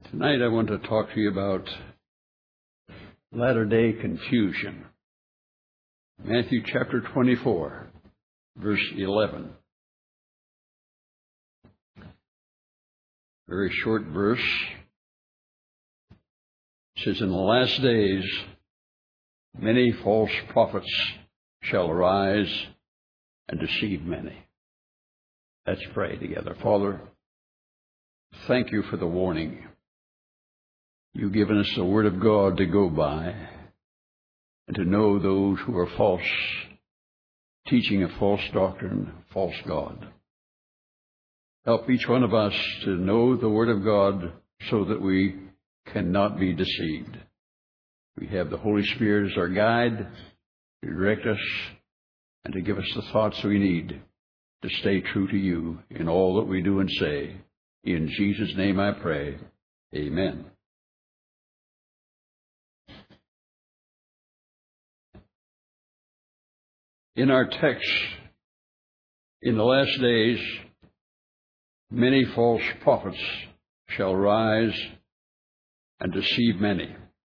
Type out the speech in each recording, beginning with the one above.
Tonight I want to talk to you about latter-day confusion. Matthew chapter 24, verse 11. Very short verse. It says, "In the last days, many false prophets shall arise and deceive many." Let's pray together. Father, thank you for the warning. You've given us the Word of God to go by and to know those who are false, teaching a false doctrine, false God. Help each one of us to know the Word of God so that we cannot be deceived. We have the Holy Spirit as our guide to direct us and to give us the thoughts we need to stay true to you in all that we do and say. In Jesus' name I pray. Amen. In our text, in the last days, many false prophets shall rise and deceive many.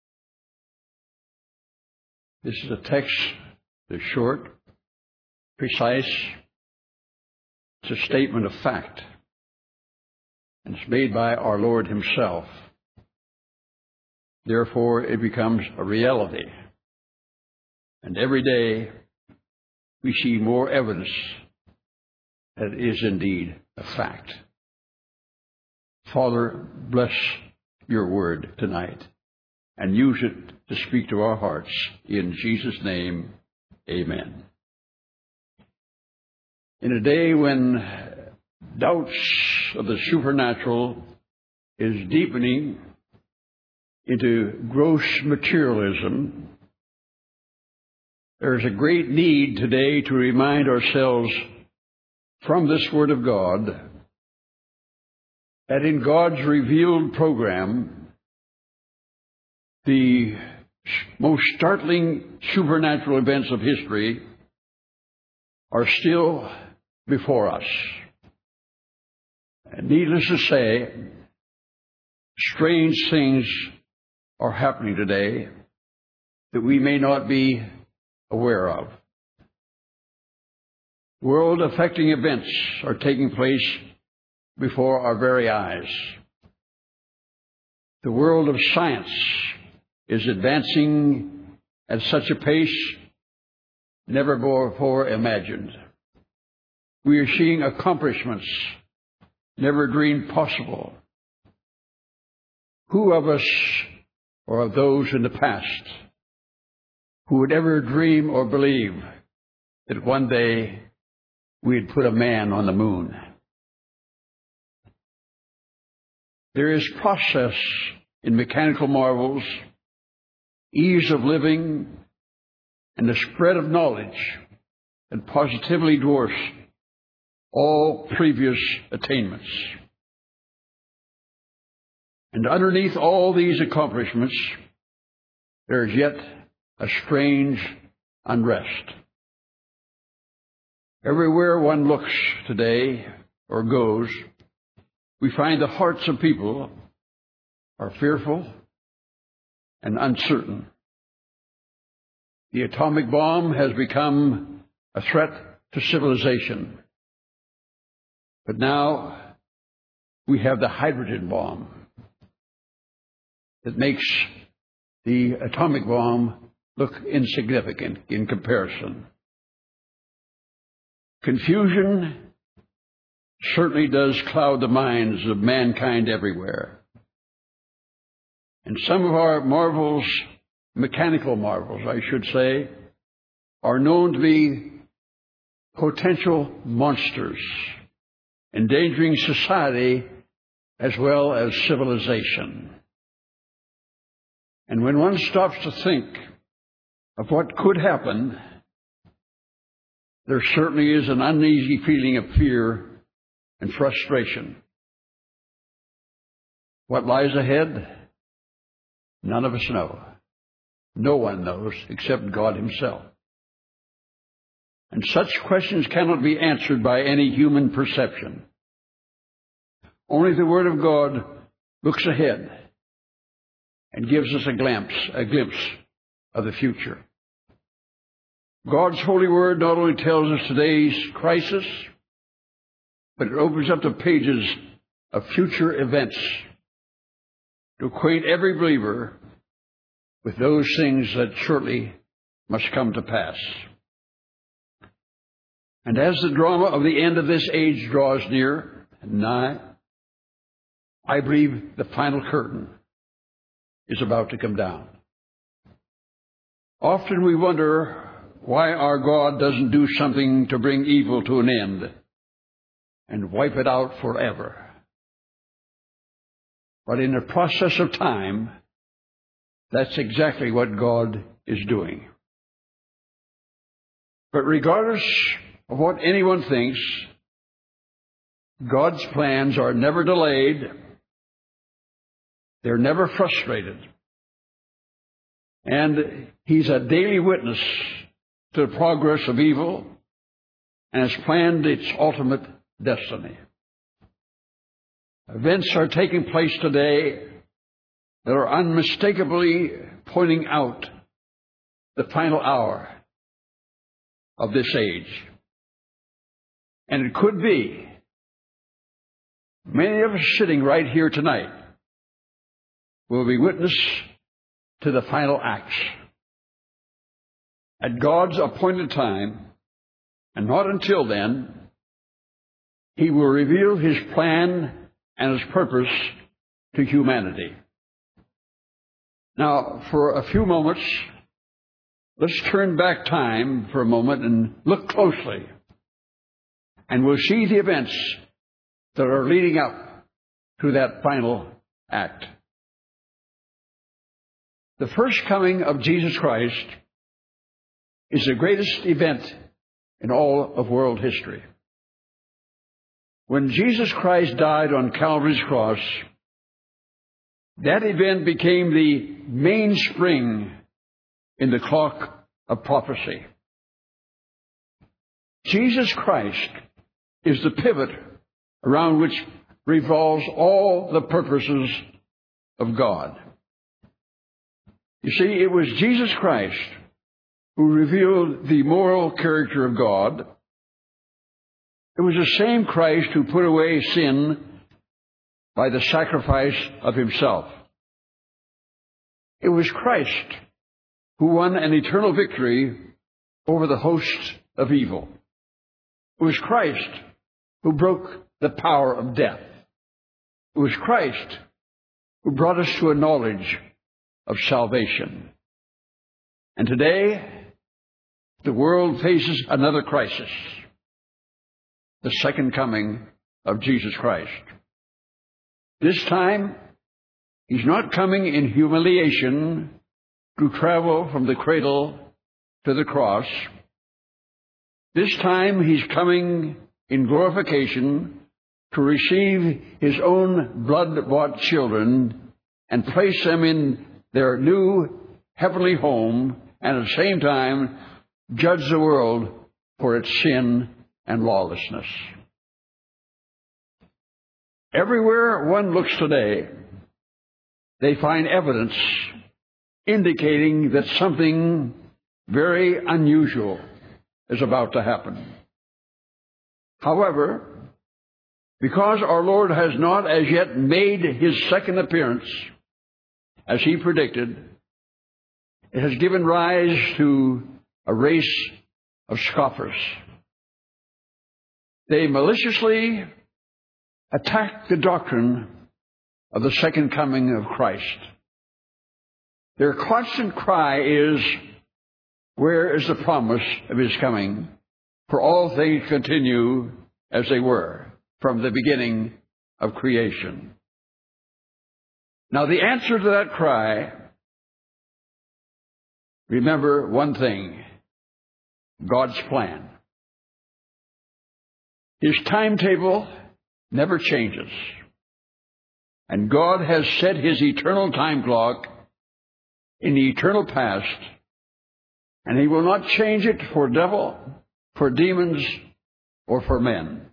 This is a text that's short, precise. It's a statement of fact. And it's made by our Lord Himself. Therefore, it becomes a reality. And every day, we see more evidence that it is indeed a fact. Father, bless your word tonight and use it to speak to our hearts. In Jesus' name, amen. In a day when doubts of the supernatural is deepening into gross materialism, there is a great need today to remind ourselves from this Word of God that in God's revealed program, the most startling supernatural events of history are still before us. And needless to say, strange things are happening today that we may not be aware of. World-affecting events are taking place before our very eyes. The world of science is advancing at such a pace never before imagined. We are seeing accomplishments never dreamed possible. Who of us, or of those in the past, who would ever dream or believe that one day we'd put a man on the moon? There is process in mechanical marvels, ease of living, and the spread of knowledge that positively dwarfs all previous attainments. And underneath all these accomplishments, there is yet a strange unrest. Everywhere one looks today or goes, we find the hearts of people are fearful and uncertain. The atomic bomb has become a threat to civilization. But now we have the hydrogen bomb that makes the atomic bomb look insignificant in comparison. Confusion certainly does cloud the minds of mankind everywhere. And some of our marvels, mechanical marvels, I should say, are known to be potential monsters, endangering society as well as civilization. And when one stops to think of what could happen, there certainly is an uneasy feeling of fear and frustration. What lies ahead? None of us know. No one knows except God Himself. And such questions cannot be answered by any human perception. Only the Word of God looks ahead and gives us a glimpse of the future. God's holy word not only tells us today's crisis, but it opens up the pages of future events to acquaint every believer with those things that shortly must come to pass. And as the drama of the end of this age draws near and nigh, I believe the final curtain is about to come down. Often we wonder why our God doesn't do something to bring evil to an end and wipe it out forever. But in the process of time, that's exactly what God is doing. But regardless of what anyone thinks, God's plans are never delayed. They're never frustrated. And He's a daily witness to the progress of evil and has planned its ultimate destiny. Events are taking place today that are unmistakably pointing out the final hour of this age. And it could be many of us sitting right here tonight will be witness to the final acts. At God's appointed time, and not until then, He will reveal His plan and His purpose to humanity. Now, for a few moments, let's turn back time for a moment and look closely. And we'll see the events that are leading up to that final act. The first coming of Jesus Christ is the greatest event in all of world history. When Jesus Christ died on Calvary's cross, that event became the mainspring in the clock of prophecy. Jesus Christ is the pivot around which revolves all the purposes of God. You see, it was Jesus Christ who revealed the moral character of God. It was the same Christ who put away sin by the sacrifice of Himself. It was Christ who won an eternal victory over the hosts of evil. It was Christ who broke the power of death. It was Christ who brought us to a knowledge of salvation. And today, the world faces another crisis: the second coming of Jesus Christ. This time, He's not coming in humiliation to travel from the cradle to the cross. This time, He's coming in glorification to receive His own blood-bought children and place them in their new heavenly home, and at the same time judge the world for its sin and lawlessness. Everywhere one looks today, they find evidence indicating that something very unusual is about to happen. However, because our Lord has not as yet made His second appearance, as He predicted, it has given rise to a race of scoffers. They maliciously attack the doctrine of the second coming of Christ. Their constant cry is, "Where is the promise of His coming? For all things continue as they were from the beginning of creation." Now, the answer to that cry, remember one thing: God's plan. His timetable never changes. And God has set His eternal time clock in the eternal past, and He will not change it for devil, for demons, or for men.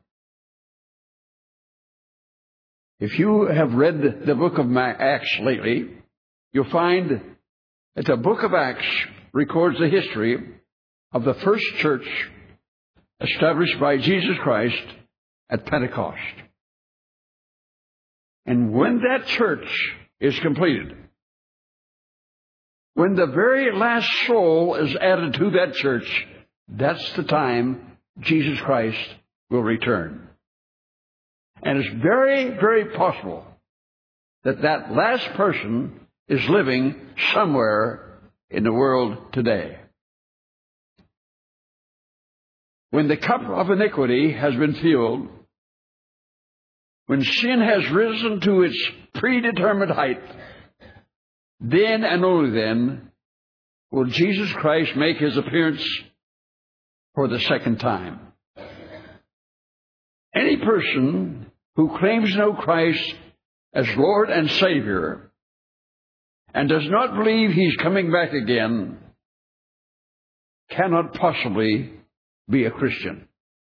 If you have read the book of Acts lately, you'll find that the book of Acts records the history of the first church established by Jesus Christ at Pentecost. And when that church is completed, when the very last soul is added to that church, that's the time Jesus Christ will return. And it's very, very possible that that last person is living somewhere in the world today. When the cup of iniquity has been filled, when sin has risen to its predetermined height, then and only then will Jesus Christ make his appearance for the second time. Any person who claims to know Christ as Lord and Savior and does not believe he's coming back again cannot possibly be a Christian.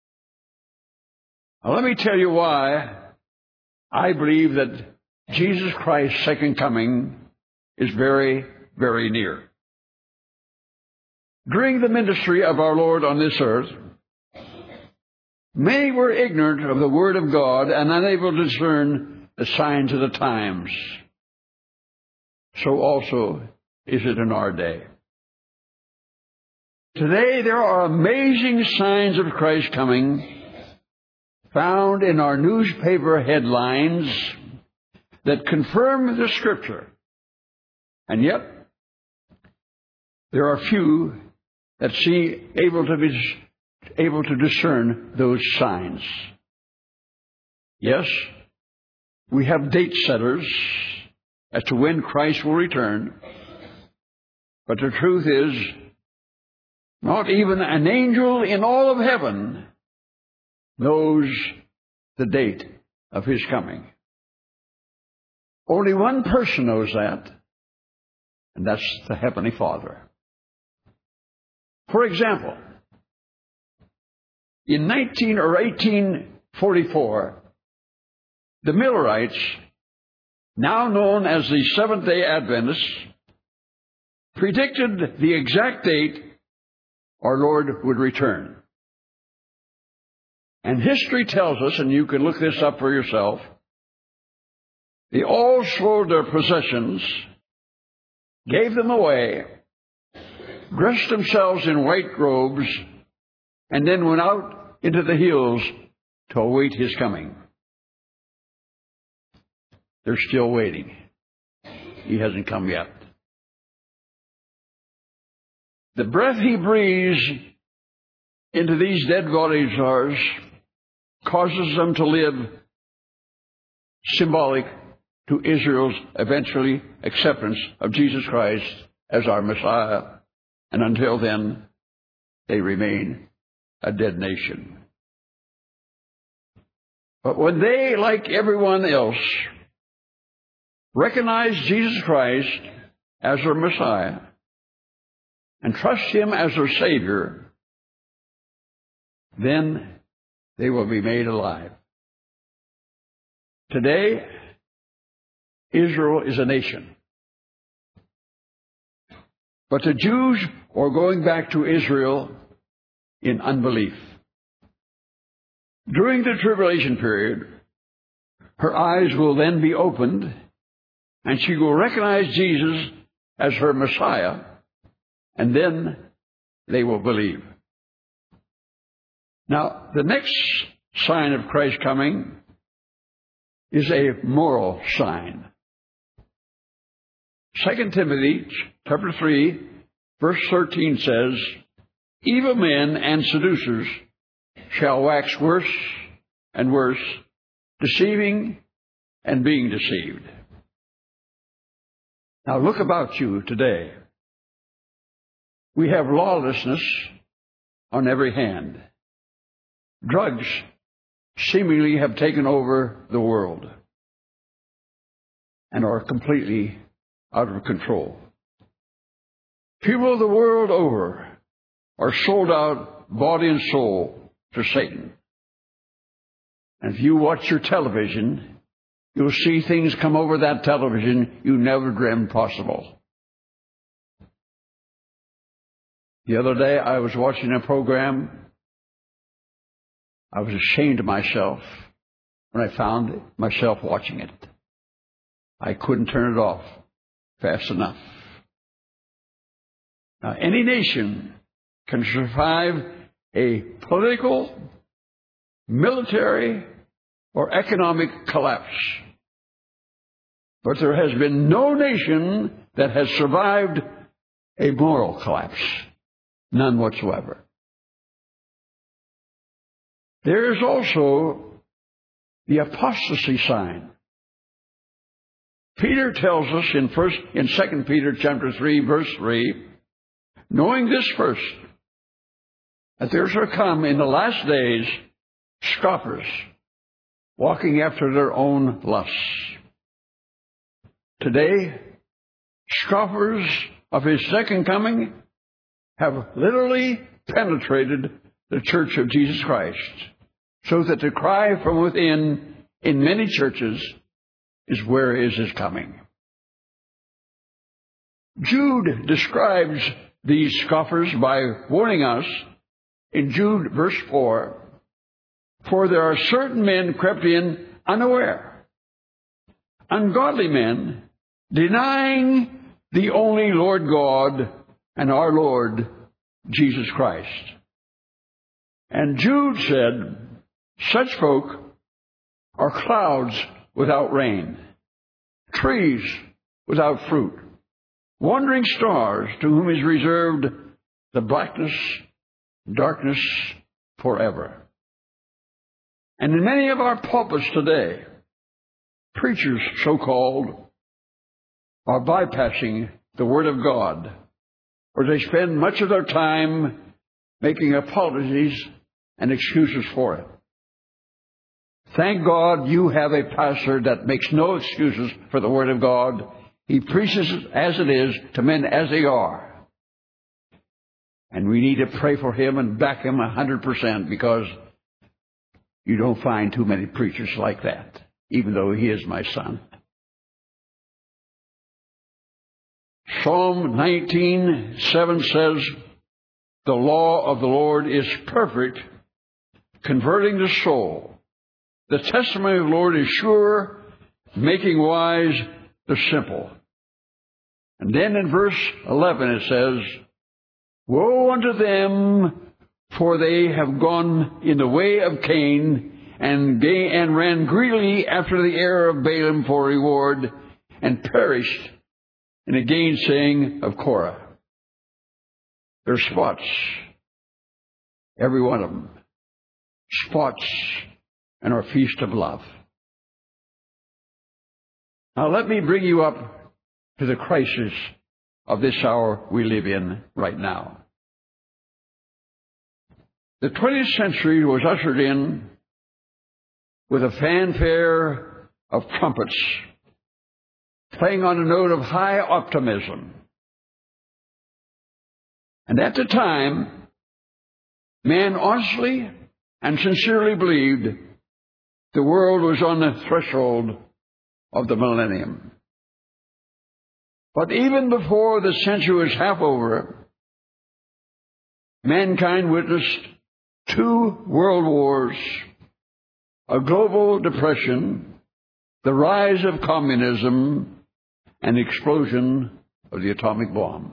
Now, let me tell you why I believe that Jesus Christ's second coming is very, very near. During the ministry of our Lord on this earth, many were ignorant of the Word of God and unable to discern the signs of the times. So also is it in our day. Today there are amazing signs of Christ coming found in our newspaper headlines that confirm the Scripture. And yet, there are few that seem able to discern those signs. Yes, we have date setters as to when Christ will return, but the truth is, not even an angel in all of heaven knows the date of his coming. Only one person knows that, and that's the Heavenly Father. For example, in 1844, the Millerites, now known as the Seventh-day Adventists, predicted the exact date our Lord would return. And history tells us, and you can look this up for yourself, they all sold their possessions, gave them away, dressed themselves in white robes, and then went out into the hills to await his coming. They're still waiting. He hasn't come yet. The breath he breathes into these dead bodies of ours causes them to live symbolic to Israel's eventually acceptance of Jesus Christ as our Messiah. And until then, they remain a dead nation. But when they, like everyone else, recognize Jesus Christ as their Messiah and trust him as their Savior, then they will be made alive. Today, Israel is a nation. But the Jews are going back to Israel in unbelief. During the tribulation period, her eyes will then be opened, and she will recognize Jesus as her Messiah, and then they will believe. Now, the next sign of Christ's coming is a moral sign. 2 Timothy chapter 3, verse 13 says, "Evil men and seducers shall wax worse and worse, deceiving and being deceived." Now look about you today. We have lawlessness on every hand. Drugs seemingly have taken over the world and are completely out of control. People the world over are sold out, body and soul, to Satan. And if you watch your television, You'll see things come over that television you never dreamed possible. The other day I was watching a program. I was ashamed of myself when I found myself watching it. I couldn't turn it off fast enough. Now, any nation can survive a political, military, or economic collapse. But there has been no nation that has survived a moral collapse. None whatsoever. There is also the apostasy sign. Peter tells us in 2 Peter chapter 3, verse 3, knowing this first, that there shall come in the last days scoffers, walking after their own lusts. Today, scoffers of his second coming have literally penetrated the church of Jesus Christ, so that the cry from within in many churches is, where is his coming? Jude describes these scoffers by warning us in Jude verse 4, for there are certain men crept in unaware, ungodly men, denying the only Lord God and our Lord Jesus Christ. And Jude said, such folk are clouds without rain, trees without fruit, wandering stars to whom is reserved the darkness forever. And in many of our pulpits today, preachers, so-called, are bypassing the Word of God, or they spend much of their time making apologies and excuses for it. Thank God you have a pastor that makes no excuses for the Word of God. He preaches it as it is to men as they are. And we need to pray for him and back him 100%, because you don't find too many preachers like that, even though he is my son. Psalm 19:7 says, the law of the Lord is perfect, converting the soul. The testimony of the Lord is sure, making wise the simple. And then in verse 11 it says, woe unto them, for they have gone in the way of Cain, and ran greedily after the heir of Balaam for reward, and perished in a gainsaying of Korah. There's spots, every one of them, spots in our feast of love. Now let me bring you up to the crisis of this hour we live in right now. The 20th century was ushered in with a fanfare of trumpets, playing on a note of high optimism. And at the time, man honestly and sincerely believed the world was on the threshold of the millennium. But even before the century was half over, mankind witnessed 2 world wars, a global depression, the rise of communism, and the explosion of the atomic bomb.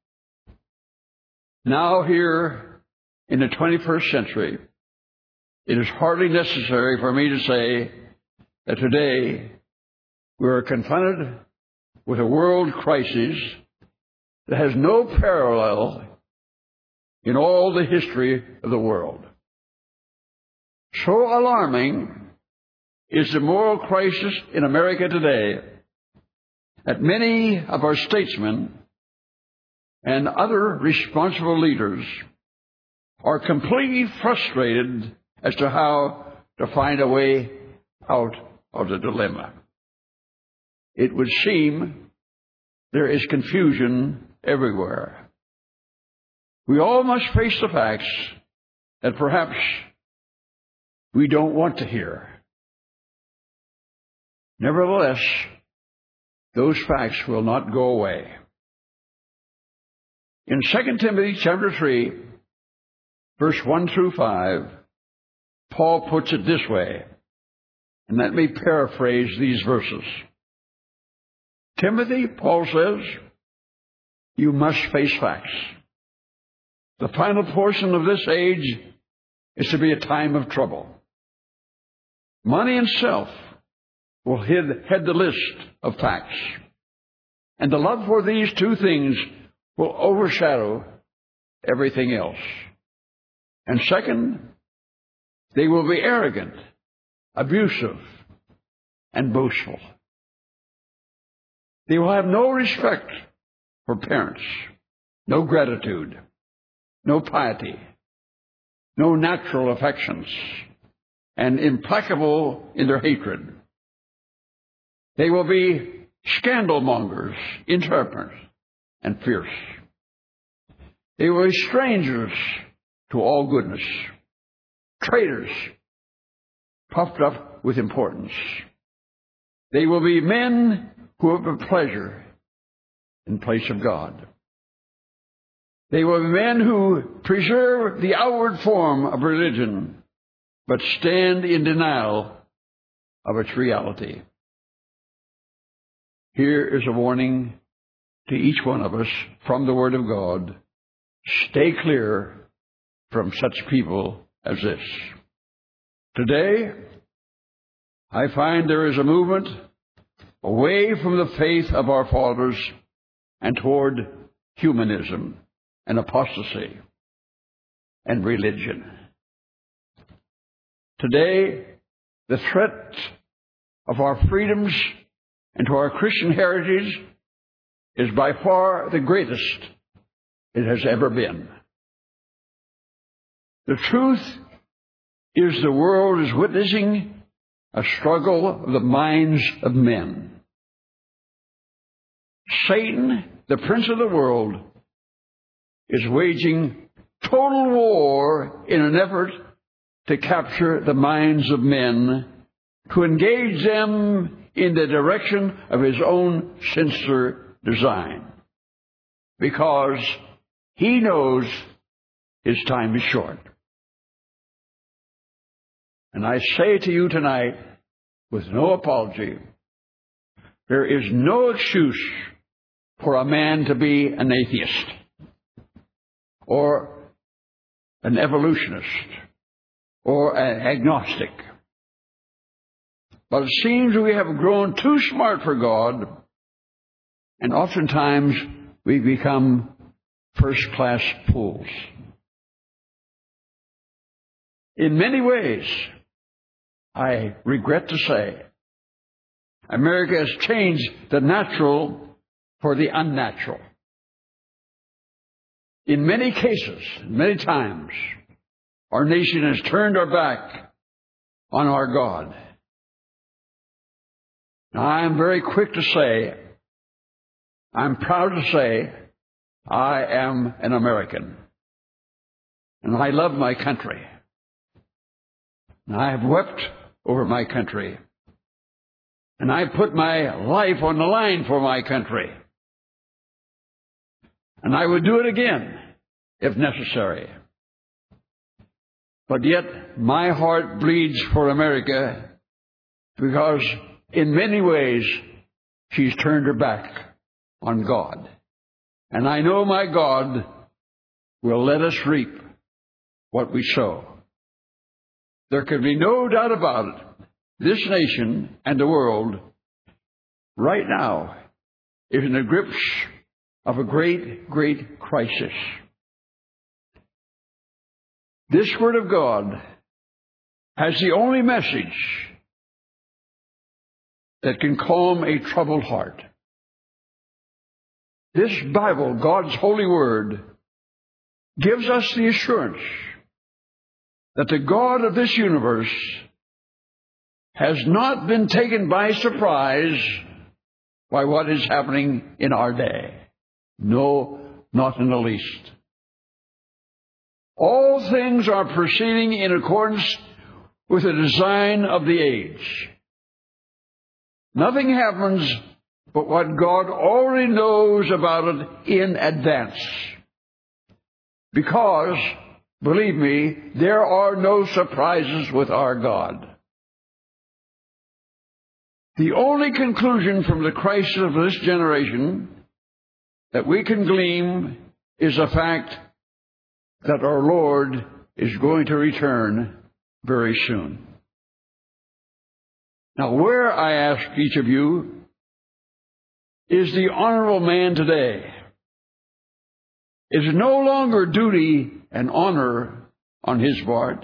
Now here in the 21st century, it is hardly necessary for me to say that today we are confronted with a world crisis that has no parallel in all the history of the world. So alarming is the moral crisis in America today that many of our statesmen and other responsible leaders are completely frustrated as to how to find a way out of the dilemma. It would seem there is confusion everywhere. We all must face the facts that perhaps we don't want to hear. Nevertheless, those facts will not go away. In 2 Timothy chapter 3, verse 1 through 5, Paul puts it this way, and let me paraphrase these verses. Timothy, Paul says, you must face facts. The final portion of this age is to be a time of trouble. Money and self will head the list of facts. And the love for these two things will overshadow everything else. And second, they will be arrogant, abusive, and boastful. They will have no respect for parents, no gratitude, no piety, no natural affections, and implacable in their hatred. They will be scandalmongers, intemperate, and fierce. They will be strangers to all goodness, traitors, puffed up with importance. They will be men who have a pleasure in place of God. They will be men who preserve the outward form of religion, but stand in denial of its reality. Here is a warning to each one of us from the Word of God. Stay clear from such people as this. Today, I find there is a movement away from the faith of our fathers and toward humanism and apostasy and religion. Today, the threat of our freedoms and to our Christian heritage is by far the greatest it has ever been. The truth is the world is witnessing a struggle of the minds of men. Satan, the prince of the world, is waging total war in an effort to capture the minds of men, to engage them in the direction of his own sinister design, because he knows his time is short. And I say to you tonight, with no apology, there is no excuse for a man to be an atheist or an evolutionist or an agnostic. But it seems we have grown too smart for God, and oftentimes we become first-class fools. In many ways, I regret to say, America has changed the natural for the unnatural. In many cases, many times, our nation has turned our back on our God. Now, I am very quick to say, I'm proud to say, I am an American. And I love my country. And I have wept over my country. And I put my life on the line for my country. And I would do it again, if necessary. But yet, my heart bleeds for America because in many ways, she's turned her back on God. And I know my God will let us reap what we sow. There can be no doubt about it. This nation and the world right now is in the grips of a great, great crisis. This Word of God has the only message that can calm a troubled heart. This Bible, God's holy Word, gives us the assurance that the God of this universe has not been taken by surprise by what is happening in our day. No, not in the least. All things are proceeding in accordance with the design of the age. Nothing happens but what God already knows about it in advance. Because, believe me, there are no surprises with our God. The only conclusion from the crisis of this generation that we can glean is the fact that our Lord is going to return very soon. Now, where, I ask each of you, is the honorable man today? Is it no longer duty and honor on his part?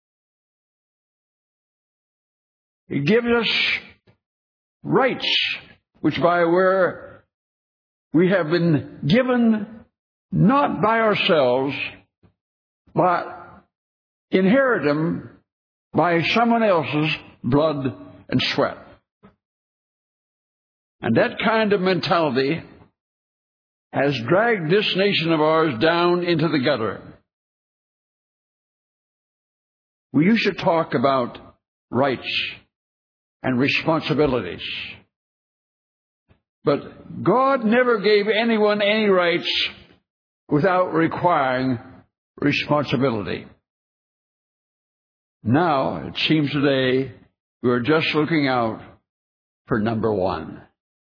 He gives us rights, which by where we have been given not by ourselves, but inherit them by someone else's blood and sweat. And that kind of mentality has dragged this nation of ours down into the gutter. We used to talk about rights and responsibilities. But God never gave anyone any rights without requiring responsibility. Now, it seems today, we're just looking out for number one.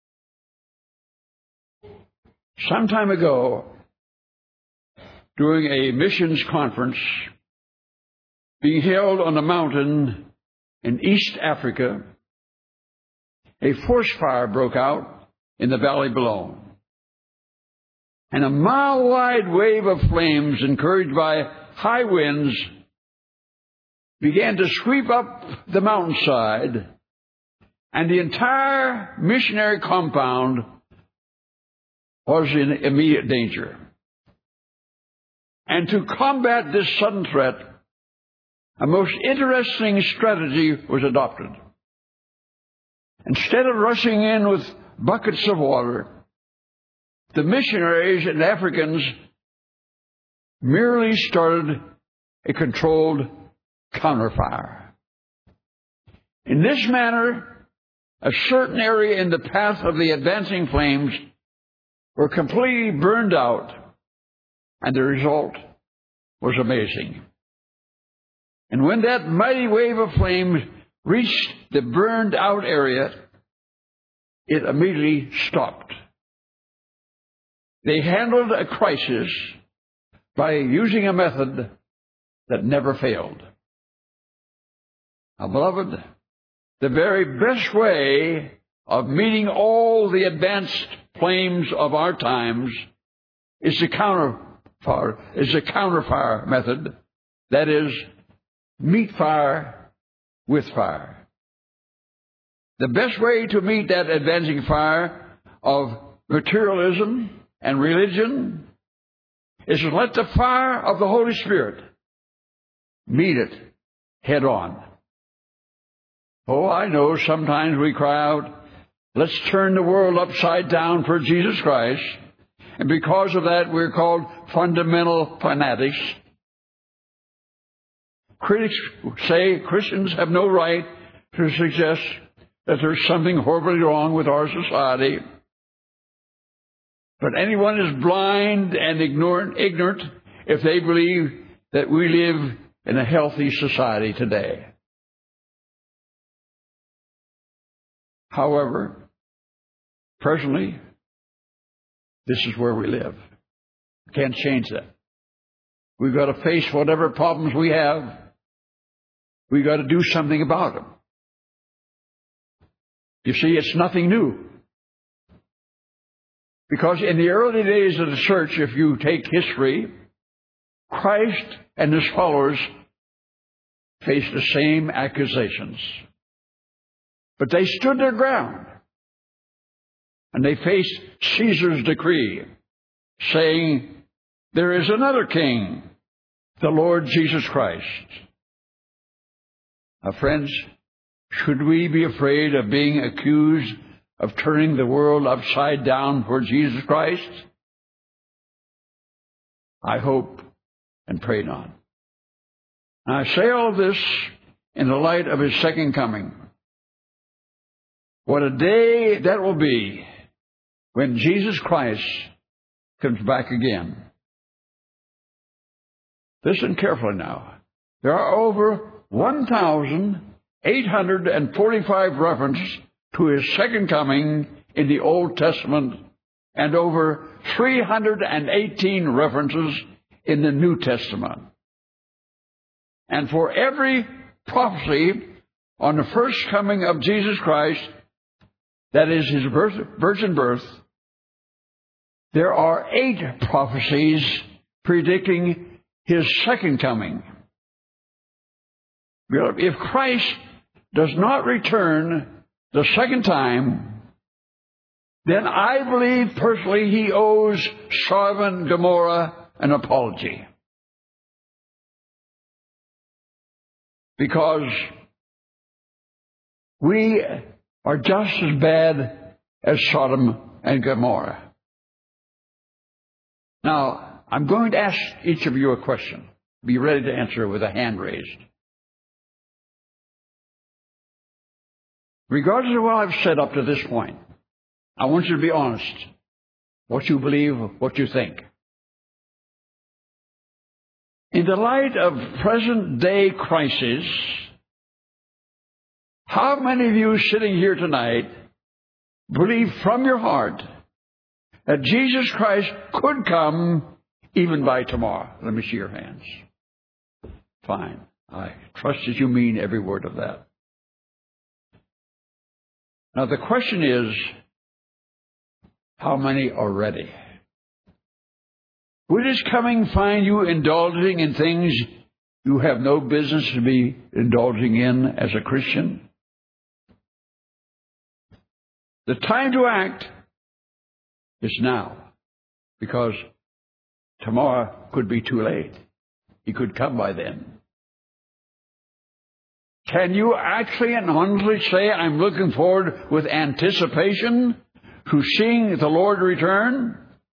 Some time ago, during a missions conference being held on a mountain in East Africa, a forest fire broke out in the valley below. And a mile-wide wave of flames, encouraged by high winds, began to sweep up the mountainside, and the entire missionary compound was in immediate danger. And to combat this sudden threat, a most interesting strategy was adopted. Instead of rushing in with buckets of water, the missionaries and Africans merely started a controlled counterfire. In this manner, a certain area in the path of the advancing flames were completely burned out, and the result was amazing. And when that mighty wave of flames reached the burned out area, it immediately stopped. They handled a crisis by using a method that never failed. Now, beloved, the very best way of meeting all the advanced flames of our times is the counterfire method. That is, meet fire with fire. The best way to meet that advancing fire of materialism and religion is to let the fire of the Holy Spirit meet it head on. Oh, I know sometimes we cry out, let's turn the world upside down for Jesus Christ. And because of that, we're called fundamental fanatics. Critics say Christians have no right to suggest that there's something horribly wrong with our society. But anyone is blind and ignorant if they believe that we live in a healthy society today. However, personally, this is where we live. Can't change that. We've got to face whatever problems we have. We've got to do something about them. You see, it's nothing new. Because in the early days of the church, if you take history, Christ and his followers faced the same accusations. But they stood their ground. And they faced Caesar's decree, saying, there is another king, the Lord Jesus Christ. Now, friends, should we be afraid of being accused of turning the world upside down for Jesus Christ? I hope and pray not. Now, I say all this in the light of his second coming. What a day that will be when Jesus Christ comes back again. Listen carefully now. There are over 1,845 references to His second coming in the Old Testament and over 318 references in the New Testament. And for every prophecy on the first coming of Jesus Christ, that is His virgin birth, there are 8 prophecies predicting His second coming. If Christ does not return the second time, then I believe personally He owes Sodom and Gomorrah an apology. Because we are just as bad as Sodom and Gomorrah. Now, I'm going to ask each of you a question. Be ready to answer with a hand raised. Regardless of what I've said up to this point, I want you to be honest. What you believe, what you think. In the light of present-day crisis, how many of you sitting here tonight believe from your heart that Jesus Christ could come even by tomorrow? Let me see your hands. Fine. I trust that you mean every word of that. Now the question is, how many are ready? Would His coming find you indulging in things you have no business to be indulging in as a Christian? The time to act is now, because tomorrow could be too late. He could come by then. Can you actually and honestly say, I'm looking forward with anticipation to seeing the Lord return?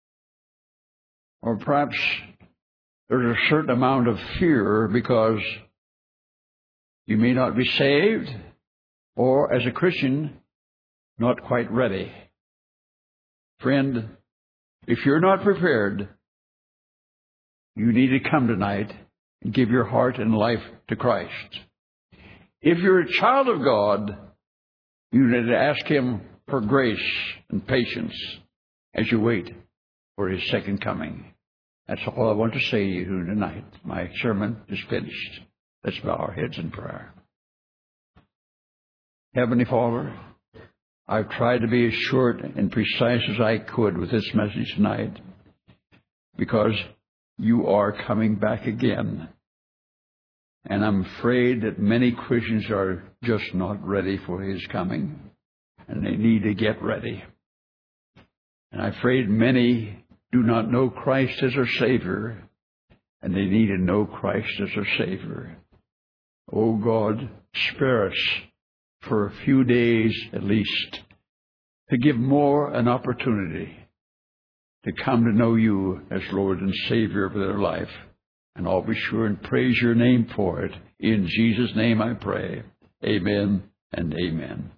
Or perhaps there's a certain amount of fear because you may not be saved, or as a Christian, not quite ready. Friend, if you're not prepared, you need to come tonight and give your heart and life to Christ. If you're a child of God, you need to ask Him for grace and patience as you wait for His second coming. That's all I want to say to you tonight. My sermon is finished. Let's bow our heads in prayer. Heavenly Father, I've tried to be as short and precise as I could with this message tonight, because you are coming back again. And I'm afraid that many Christians are just not ready for His coming, and they need to get ready. And I'm afraid many do not know Christ as their Savior, and they need to know Christ as their Savior. Oh God, spare us for a few days at least to give more an opportunity to come to know you as Lord and Savior of their life. And I'll be sure and praise your name for it. In Jesus' name I pray. Amen and amen.